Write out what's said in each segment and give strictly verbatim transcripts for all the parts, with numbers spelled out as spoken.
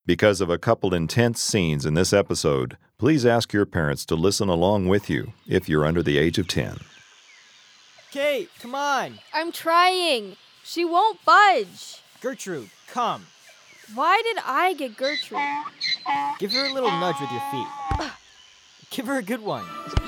Because of a couple intense scenes in this episode, please ask your parents to listen along with you if you're under the age of ten. Kate, come on. I'm trying. She won't budge. Gertrude, come. Why did I get Gertrude? Give her a little nudge with your feet. Give her a good one.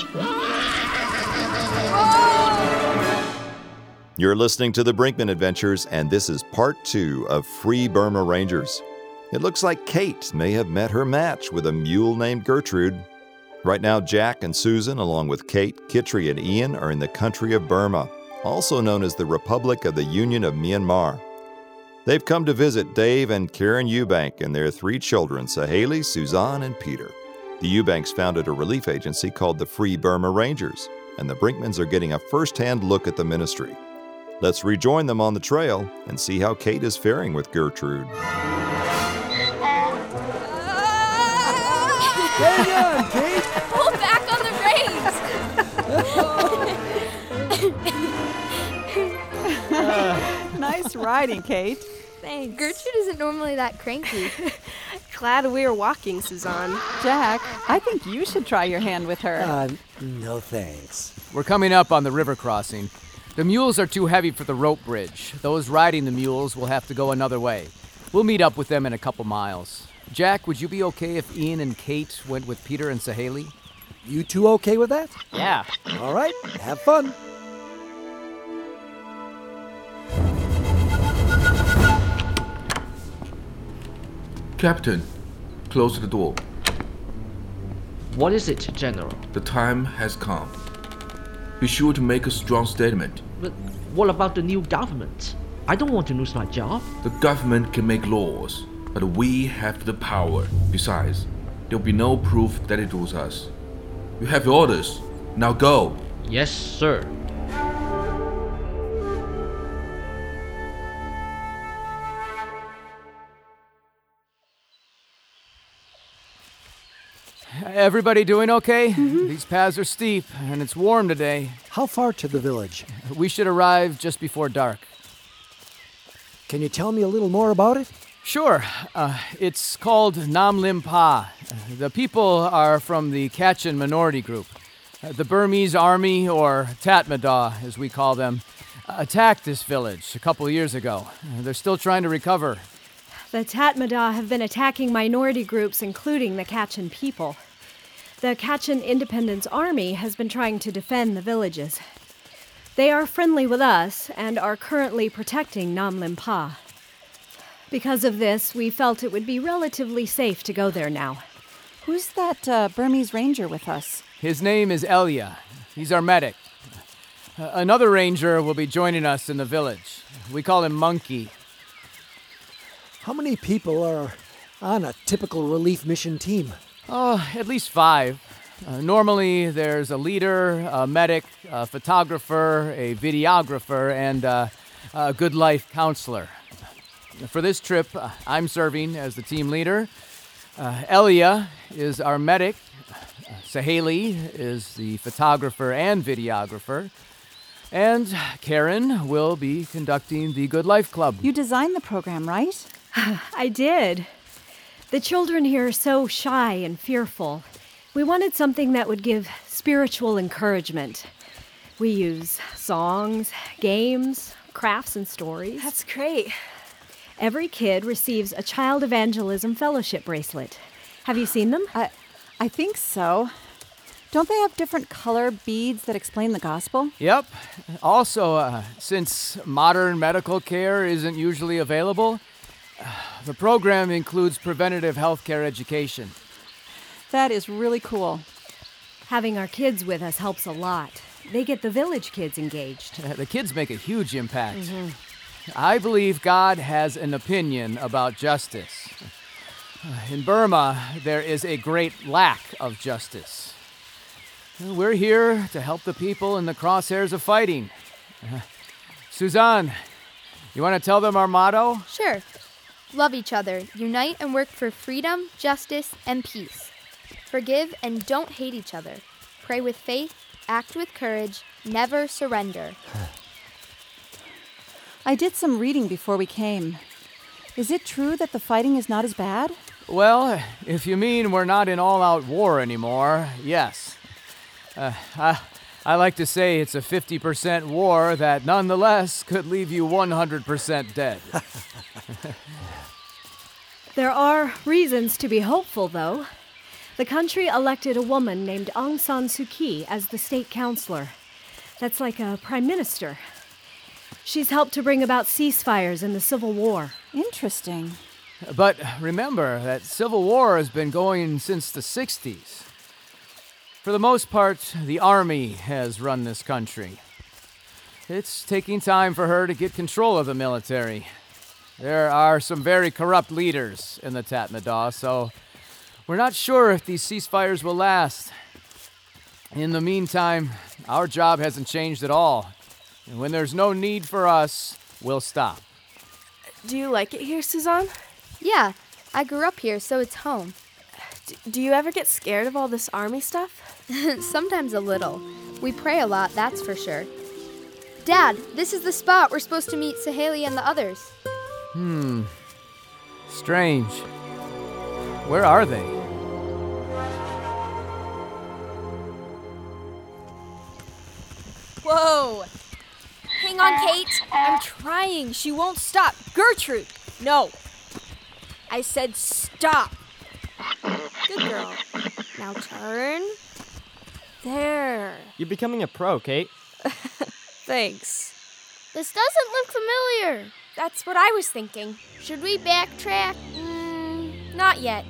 You're listening to The Brinkman Adventures, and this is part two of Free Burma Rangers. It looks like Kate may have met her match with a mule named Gertrude. Right now, Jack and Susan, along with Kate, Kitri, and Ian, are in the country of Burma, also known as the Republic of the Union of Myanmar. They've come to visit Dave and Karen Eubank and their three children, Sahaley, Suzanne, and Peter. The Eubanks founded a relief agency called the Free Burma Rangers, and the Brinkmans are getting a first-hand look at the ministry. Let's rejoin them on the trail and see how Kate is faring with Gertrude. Hang on, Kate! Pull back on the reins! uh, nice riding, Kate. Thanks. Gertrude isn't normally that cranky. Glad we're walking, Suzanne. Jack, I think you should try your hand with her. Uh, no thanks. We're coming up on the river crossing. The mules are too heavy for the rope bridge. Those riding the mules will have to go another way. We'll meet up with them in a couple miles. Jack, would you be okay if Ian and Kate went with Peter and Sahaley? You two okay with that? Yeah. All right, have fun. Captain, close the door. What is it, General? The time has come. Be sure to make a strong statement. But what about the new government? I don't want to lose my job. The government can make laws, but we have the power. Besides, there'll be no proof that it was us. You have your orders. Now go. Yes, sir. Everybody doing okay? Mm-hmm. These paths are steep, and it's warm today. How far to the village? We should arrive just before dark. Can you tell me a little more about it? Sure. Uh, it's called Nam Lim Pa. The people are from the Kachin minority group. Uh, the Burmese army, or Tatmadaw, as we call them, uh, attacked this village a couple of years ago. Uh, they're still trying to recover. The Tatmadaw have been attacking minority groups, including the Kachin people. The Kachin Independence Army has been trying to defend the villages. They are friendly with us and are currently protecting Nam Lim Pa. Because of this, we felt it would be relatively safe to go there now. Who's that uh, Burmese ranger with us? His name is Elia. He's our medic. Uh, another ranger will be joining us in the village. We call him Monkey. How many people are on a typical relief mission team? Oh, at least five. Uh, normally, there's a leader, a medic, a photographer, a videographer, and uh, a good life counselor. For this trip, uh, I'm serving as the team leader. Uh, Elia is our medic. Uh, Sahaley is the photographer and videographer. And Karen will be conducting the Good Life Club. You designed the program, right? I did. The children here are so shy and fearful. We wanted something that would give spiritual encouragement. We use songs, games, crafts, and stories. That's great. Every kid receives a Child Evangelism Fellowship bracelet. Have you seen them? I, I think so. Don't they have different color beads that explain the gospel? Yep. Also, uh, since modern medical care isn't usually available, uh, the program includes preventative healthcare education. That is really cool. Having our kids with us helps a lot. They get the village kids engaged. Uh, the kids make a huge impact. Mm-hmm. I believe God has an opinion about justice. In Burma, there is a great lack of justice. We're here to help the people in the crosshairs of fighting. Uh, Suzanne, you want to tell them our motto? Sure. Love each other, unite and work for freedom, justice, and peace. Forgive and don't hate each other. Pray with faith, act with courage, never surrender. I did some reading before we came. Is it true that the fighting is not as bad? Well, if you mean we're not in all-out war anymore, yes. Uh, I, I like to say it's a fifty percent war that nonetheless could leave you one hundred percent dead. There are reasons to be hopeful, though. The country elected a woman named Aung San Suu Kyi as the state counselor. That's like a prime minister. She's helped to bring about ceasefires in the Civil War. Interesting. But remember that Civil War has been going since the sixties. For the most part, the army has run this country. It's taking time for her to get control of the military. There are some very corrupt leaders in the Tatmadaw, so we're not sure if these ceasefires will last. In the meantime, our job hasn't changed at all. And when there's no need for us, we'll stop. Do you like it here, Suzanne? Yeah, I grew up here, so it's home. D- do you ever get scared of all this army stuff? Sometimes a little. We pray a lot, that's for sure. Dad, this is the spot we're supposed to meet Sahaley and the others. Hmm. Strange. Where are they? Whoa! Hang on, Kate. I'm trying. She won't stop. Gertrude! No. I said stop. Good girl. Now turn. There. You're becoming a pro, Kate. Thanks. This doesn't look familiar. That's what I was thinking. Should we backtrack? Mm, not yet.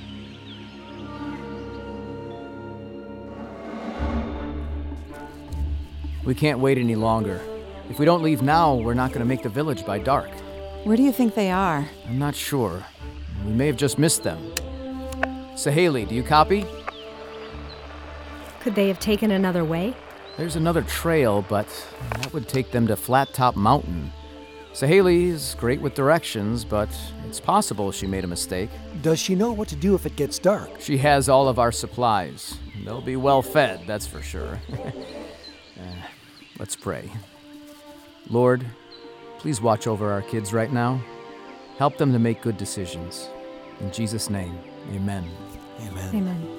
We can't wait any longer. If we don't leave now, we're not going to make the village by dark. Where do you think they are? I'm not sure. We may have just missed them. Sahaley, do you copy? Could they have taken another way? There's another trail, but that would take them to Flat Top Mountain. Sahaley is great with directions, but it's possible she made a mistake. Does she know what to do if it gets dark? She has all of our supplies. They'll be well fed, that's for sure. uh, let's pray. Lord, please watch over our kids right now. Help them to make good decisions. In Jesus' name, amen. Amen. Amen.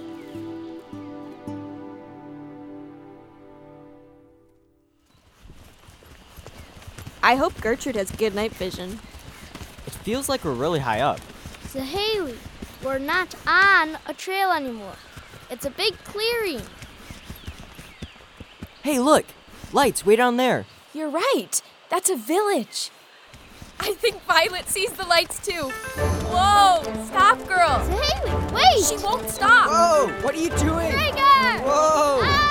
I hope Gertrude has good night vision. It feels like we're really high up. Sahaley, we're not on a trail anymore. It's a big clearing. Hey, look! Lights way down there. You're right. That's a village. I think Violet sees the lights too. Whoa! Stop, girl! Sahaley, wait! She won't stop! Whoa! What are you doing? Trigger! Whoa! Ah!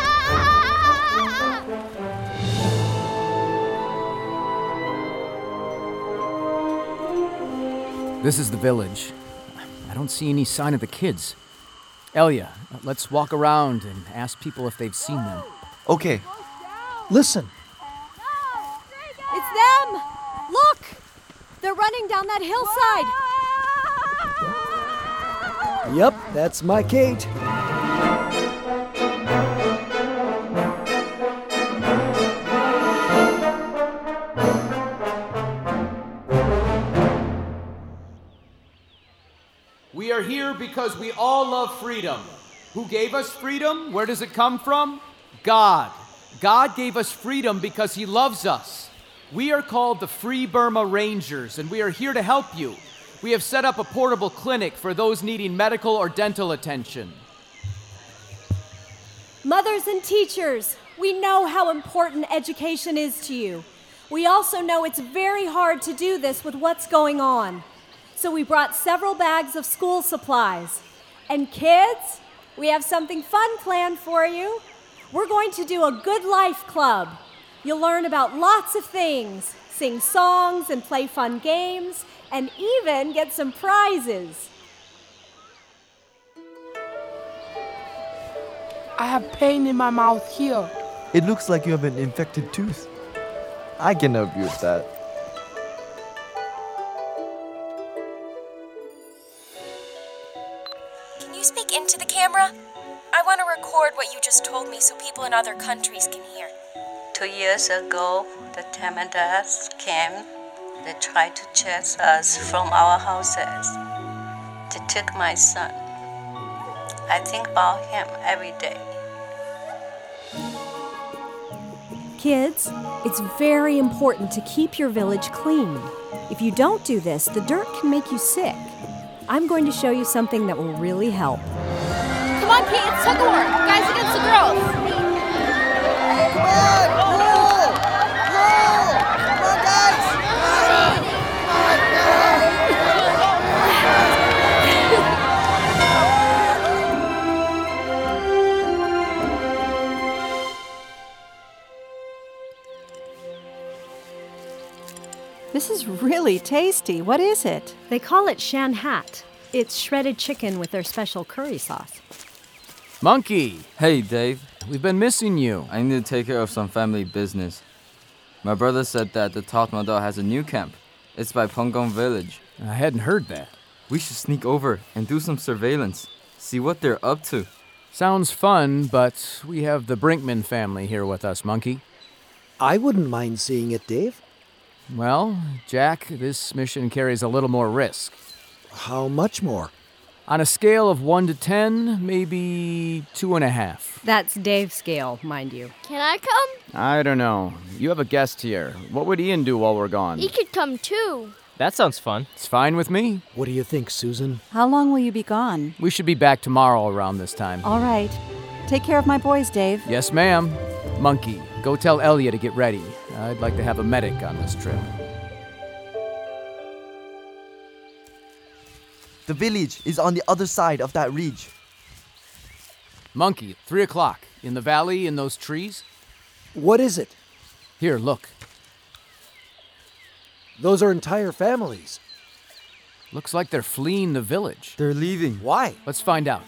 This is the village. I don't see any sign of the kids. Elia, let's walk around and ask people if they've seen them. Okay. Listen. It's them! Look! They're running down that hillside! Yep, that's my Kate. We are here because we all love freedom. Who gave us freedom? Where does it come from? God. God gave us freedom because he loves us. We are called the Free Burma Rangers, and we are here to help you. We have set up a portable clinic for those needing medical or dental attention. Mothers and teachers, we know how important education is to you. We also know it's very hard to do this with what's going on. So we brought several bags of school supplies. And kids, we have something fun planned for you. We're going to do a Good Life Club. You'll learn about lots of things, sing songs and play fun games, and even get some prizes. I have pain in my mouth here. It looks like you have an infected tooth. I can help you with that. Can you speak into the camera? I want to record what you just told me so people in other countries can hear. Two years ago, the Tatmadaws came They tried to chase us from our houses. They took my son. I think about him every day. Kids, it's very important to keep your village clean. If you don't do this, the dirt can make you sick. I'm going to show you something that will really help. Come on, Pete, it's tug of war. Guys against the girls. Come on! Roll! Roll! Come on, guys! This is really tasty. What is it? They call it shan hat. It's shredded chicken with their special curry sauce. Monkey! Hey, Dave. We've been missing you. I need to take care of some family business. My brother said that the Tatmadaw has a new camp. It's by Pongong Village. I hadn't heard that. We should sneak over and do some surveillance. See what they're up to. Sounds fun, but we have the Brinkman family here with us, Monkey. I wouldn't mind seeing it, Dave. Well, Jack, this mission carries a little more risk. How much more? On a scale of one to ten, maybe two and a half. That's Dave's scale, mind you. Can I come? I don't know. You have a guest here. What would Ian do while we're gone? He could come too. That sounds fun. It's fine with me. What do you think, Susan? How long will you be gone? We should be back tomorrow around this time. All right. Take care of my boys, Dave. Yes, ma'am. Monkey, go tell Elia to get ready. I'd like to have a medic on this trip. The village is on the other side of that ridge. Monkey, three o'clock. In the valley, in those trees. What is it? Here, look. Those are entire families. Looks like they're fleeing the village. They're leaving. Why? Let's find out.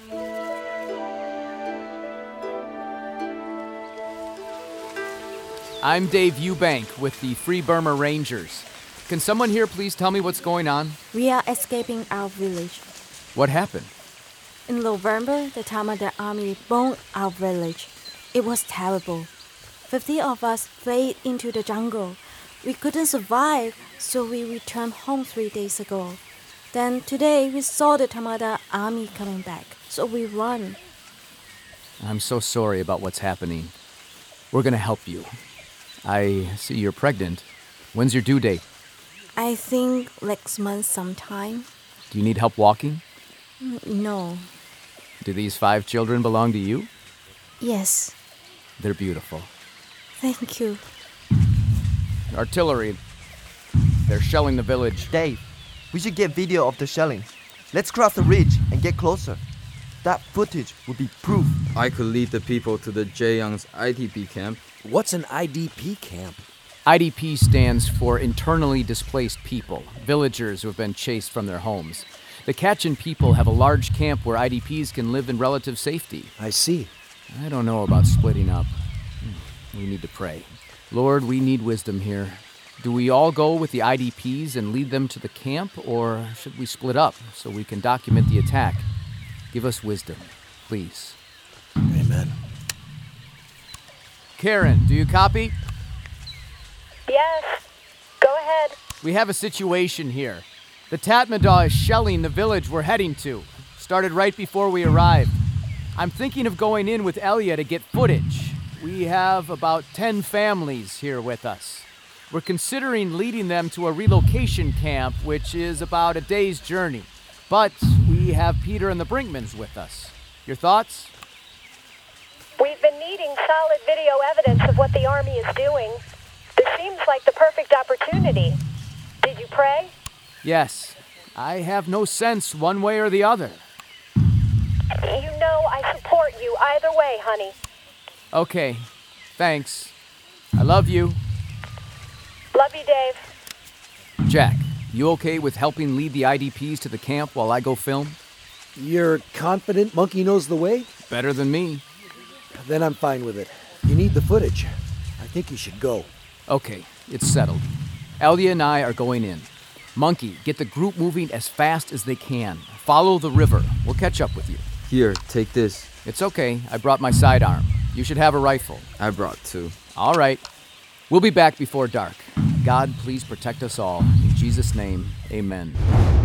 I'm Dave Eubank with the Free Burma Rangers. Can someone here please tell me what's going on? We are escaping our village. What happened? In November, the Tatmadaw army bombed our village. It was terrible. Fifty of us fled into the jungle. We couldn't survive, so we returned home three days ago. Then today we saw the Tatmadaw army coming back, so we run. I'm so sorry about what's happening. We're gonna help you. I see you're pregnant. When's your due date? I think next month sometime. Do you need help walking? No. Do these five children belong to you? Yes. They're beautiful. Thank you. Artillery. They're shelling the village. Dave, we should get video of the shelling. Let's cross the ridge and get closer. That footage would be proof. I could lead the people to the Jaeyang's I D P camp. What's an I D P camp? I D P stands for Internally Displaced People, villagers who have been chased from their homes. The Kachin people have a large camp where I D Ps can live in relative safety. I see. I don't know about splitting up. We need to pray. Lord, we need wisdom here. Do we all go with the I D Ps and lead them to the camp, or should we split up so we can document the attack? Give us wisdom, please. Amen. Karen, do you copy? Yes. Go ahead. We have a situation here. The Tatmadaw is shelling the village we're heading to. Started right before we arrived. I'm thinking of going in with Elia to get footage. We have about ten families here with us. We're considering leading them to a relocation camp, which is about a day's journey. But we have Peter and the Brinkmans with us. Your thoughts? We've been needing solid video evidence of what the army is doing. This seems like the perfect opportunity. Did you pray? Yes. I have no sense one way or the other. You know I support you either way, honey. Okay. Thanks. I love you. Love you, Dave. Jack, you okay with helping lead the I D Ps to the camp while I go film? You're confident Monkey knows the way? Better than me. Then I'm fine with it. You need the footage. I think you should go. Okay, it's settled. Elia and I are going in. Monkey, get the group moving as fast as they can. Follow the river. We'll catch up with you. Here, take this. It's okay. I brought my sidearm. You should have a rifle. I brought two. All right. We'll be back before dark. God, please protect us all. In Jesus' name, amen.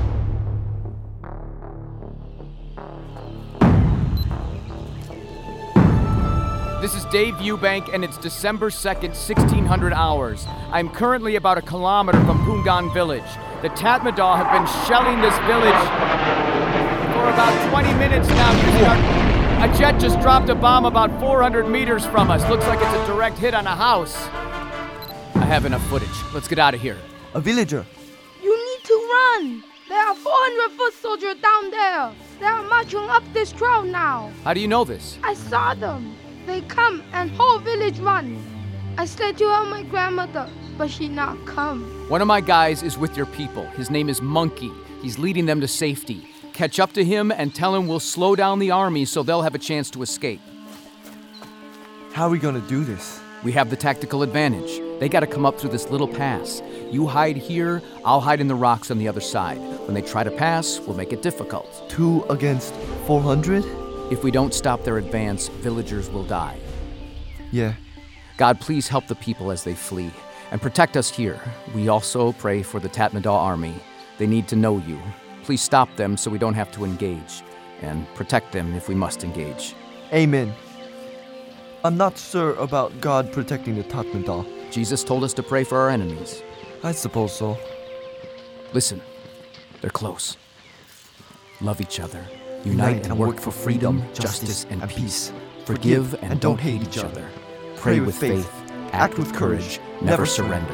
This is Dave Eubank, and it's December second, sixteen hundred hours. I'm currently about a kilometer from Pungan village. The Tatmadaw have been shelling this village for about twenty minutes now using our... A jet just dropped a bomb about four hundred meters from us. Looks like it's a direct hit on a house. I have enough footage. Let's get out of here. A villager. You need to run. There are four hundred foot soldiers down there. They are marching up this trail now. How do you know this? I saw them. They come and whole village run. I said to tell my grandmother, but she not come. One of my guys is with your people. His name is Monkey. He's leading them to safety. Catch up to him and tell him we'll slow down the army so they'll have a chance to escape. How are we gonna do this? We have the tactical advantage. They gotta come up through this little pass. You hide here, I'll hide in the rocks on the other side. When they try to pass, we'll make it difficult. Two against four hundred? If we don't stop their advance, villagers will die. Yeah. God, please help the people as they flee, and protect us here. We also pray for the Tatmadaw army. They need to know you. Please stop them so we don't have to engage, and protect them if we must engage. Amen. I'm not sure about God protecting the Tatmadaw. Jesus told us to pray for our enemies. I suppose so. Listen, they're close. Love each other. Unite and work for freedom, justice, and peace. Forgive and don't hate each other. Pray with faith, act with courage, never surrender.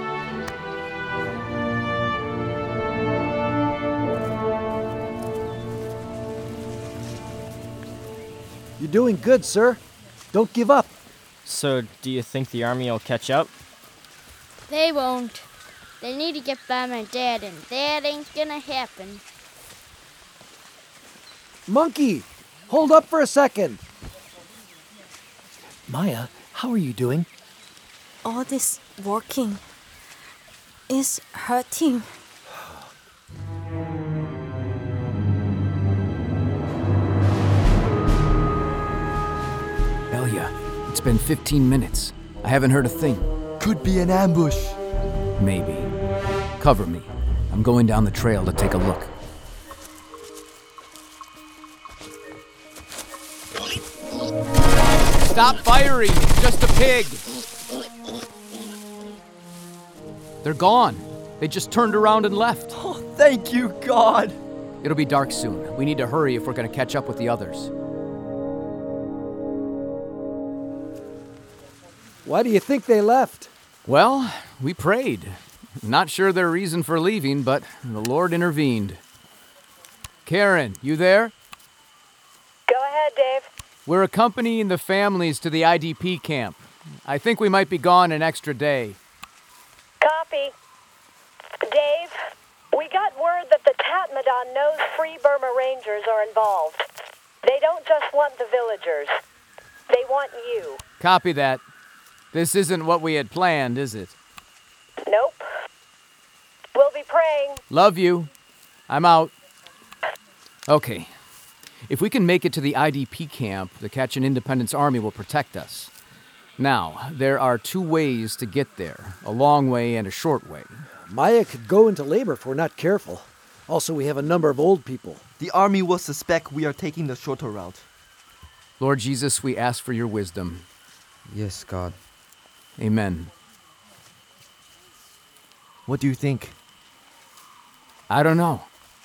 You're doing good, sir. Don't give up. So, do you think the army will catch up? They won't. They need to get by my dad, and that ain't gonna happen. Monkey, hold up for a second. Maya, how are you doing? All this walking is hurting. Elia, it's been fifteen minutes. I haven't heard a thing. Could be an ambush. Maybe. Cover me. I'm going down the trail to take a look. Stop firing! It's just a pig! They're gone. They just turned around and left. Oh, thank you, God! It'll be dark soon. We need to hurry if we're going to catch up with the others. Why do you think they left? Well, we prayed. Not sure their reason for leaving, but the Lord intervened. Karen, you there? Go ahead, Dave. We're accompanying the families to the I D P camp. I think we might be gone an extra day. Copy. Dave, we got word that the Tatmadaw knows Free Burma Rangers are involved. They don't just want the villagers. They want you. Copy that. This isn't what we had planned, is it? Nope. We'll be praying. Love you. I'm out. Okay. If we can make it to the I D P camp, the Kachin Independence Army will protect us. Now, there are two ways to get there, a long way and a short way. Maya could go into labor if we're not careful. Also, we have a number of old people. The army will suspect we are taking the shorter route. Lord Jesus, we ask for your wisdom. Yes, God. Amen. What do you think? I don't know.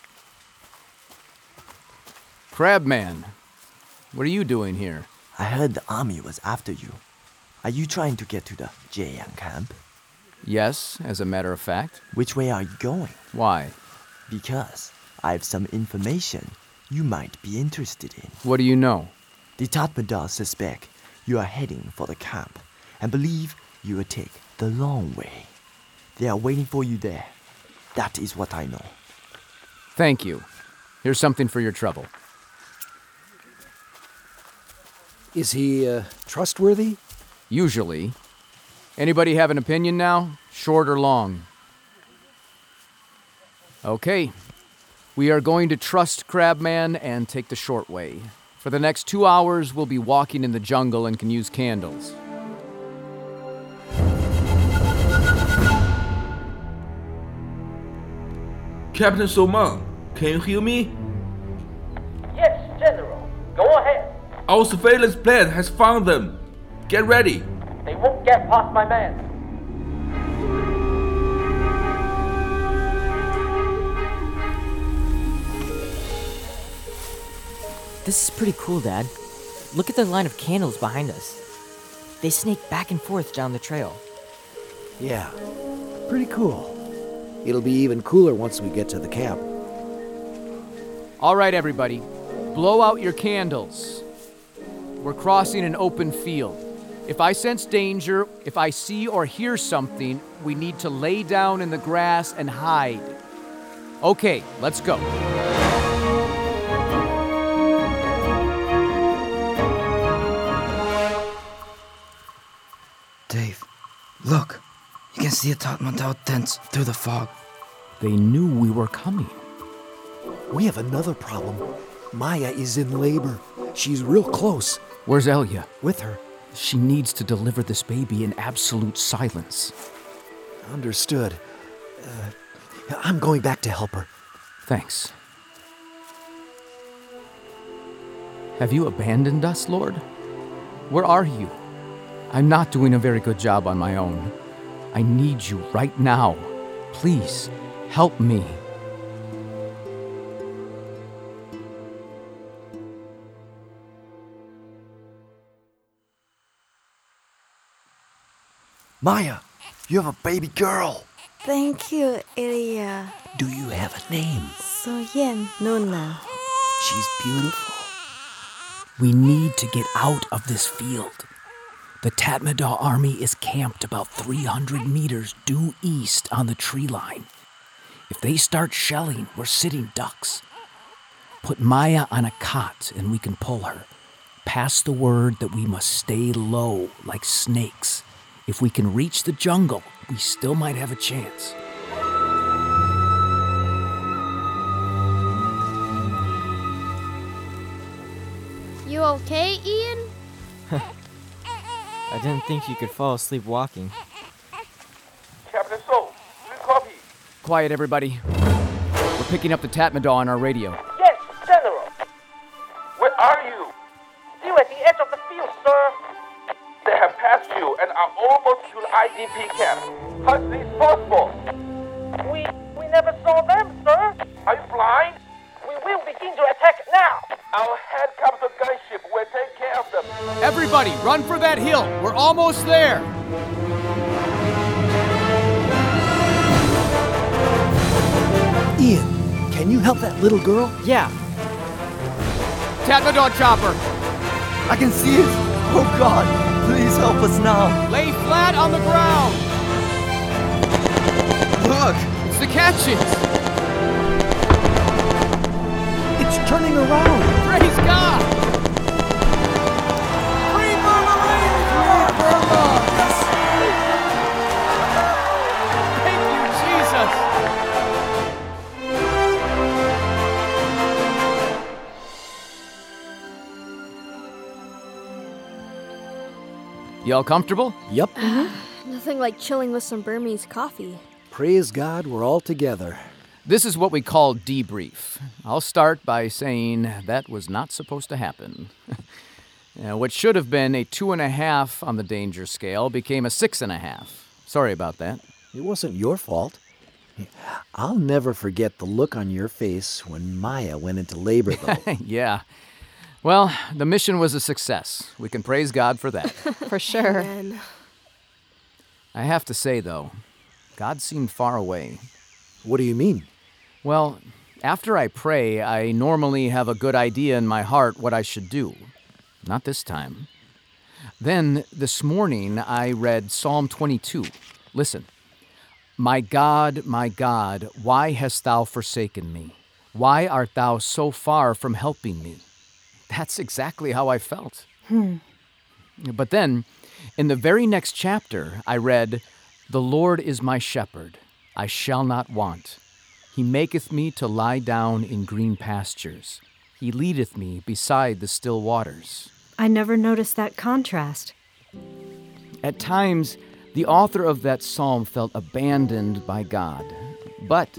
Crabman, what are you doing here? I heard the army was after you. Are you trying to get to the Jieyang camp? Yes, as a matter of fact. Which way are you going? Why? Because I have some information you might be interested in. What do you know? The Tatmadaw suspect you are heading for the camp and believe you will take the long way. They are waiting for you there. That is what I know. Thank you. Here's something for your trouble. Is he uh, trustworthy? Usually. Anybody have an opinion now? Short or long? Okay. We are going to trust Crabman and take the short way. For the next two hours, we'll be walking in the jungle and can use candles. Captain So-man, can you hear me? Yes, General. Go ahead. Our surveillance plan has found them. Get ready. They won't get past my man. This is pretty cool, Dad. Look at the line of candles behind us. They snake back and forth down the trail. Yeah, pretty cool. It'll be even cooler once we get to the camp. All right, everybody. Blow out your candles. We're crossing an open field. If I sense danger, if I see or hear something, we need to lay down in the grass and hide. Okay, let's go. Dave, look. You can see the Tatmadaw tents through the fog. They knew we were coming. We have another problem. Maya is in labor. She's real close. Where's Elia? With her. She needs to deliver this baby in absolute silence. Understood. Uh, I'm going back to help her. Thanks. Have you abandoned us, Lord? Where are you? I'm not doing a very good job on my own. I need you right now. Please, help me. Maya, you have a baby girl. Thank you, Elia. Do you have a name? Soyen Nuna. She's beautiful. We need to get out of this field. The Tatmadaw army is camped about three hundred meters due east on the tree line. If they start shelling, we're sitting ducks. Put Maya on a cot and we can pull her. Pass the word that we must stay low like snakes. If we can reach the jungle, we still might have a chance. You okay, Ian? I didn't think you could fall asleep walking. Captain So, we copy. Quiet, everybody. We're picking up the Tatmadaw on our radio. Yes, General. Where are you? Still at the edge of the field, sir. They have passed you and are almost to the I D P camp. How is this possible? We we never saw them, sir. Are you blind? We will begin to attack now. Our helicopter gunship will take care of them. Everybody, run for that hill. We're almost there. Ian, can you help that little girl? Yeah. Tatmadaw chopper. I can see it. Oh God, please help us now. Lay flat on the ground. Look, it's the Katchins. It's turning around. Praise God. Free Burma Rangers! Free Burma! Thank you, Jesus. Y'all comfortable? Yep. Mm-hmm. Nothing like chilling with some Burmese coffee. Praise God, we're all together. This is what we call debrief. I'll start by saying that was not supposed to happen. uh, what should have been a two and a half on the danger scale became a six and a half. Sorry about that. It wasn't your fault. I'll never forget the look on your face when Maya went into labor, though. Yeah. Well, the mission was a success. We can praise God for that. For sure. Amen. I have to say, though, God seemed far away. What do you mean? Well, after I pray, I normally have a good idea in my heart what I should do. Not this time. Then, this morning, I read Psalm twenty-two. Listen. My God, my God, why hast thou forsaken me? Why art thou so far from helping me? That's exactly how I felt. Hmm. But then, in the very next chapter, I read, The Lord is my shepherd. I shall not want. He maketh me to lie down in green pastures. He leadeth me beside the still waters. I never noticed that contrast. At times, the author of that psalm felt abandoned by God. But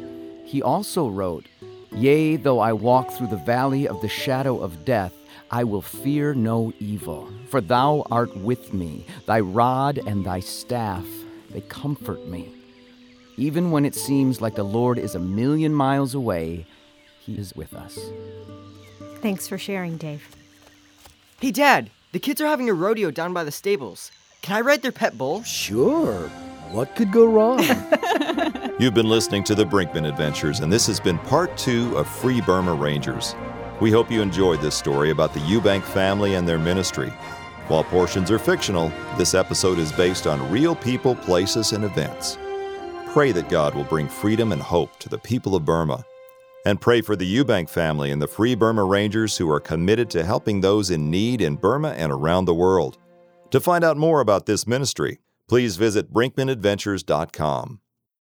he also wrote, "Yea, though I walk through the valley of the shadow of death, I will fear no evil, for thou art with me. Thy rod and thy staff, they comfort me." Even when it seems like the Lord is a million miles away, he is with us. Thanks for sharing, Dave. Hey, Dad, the kids are having a rodeo down by the stables. Can I ride their pet bull? Sure. What could go wrong? You've been listening to the Brinkman Adventures, and this has been part two of Free Burma Rangers. We hope you enjoyed this story about the Eubank family and their ministry. While portions are fictional, this episode is based on real people, places, and events. Pray that God will bring freedom and hope to the people of Burma. And pray for the Eubank family and the Free Burma Rangers who are committed to helping those in need in Burma and around the world. To find out more about this ministry, please visit brinkman adventures dot com.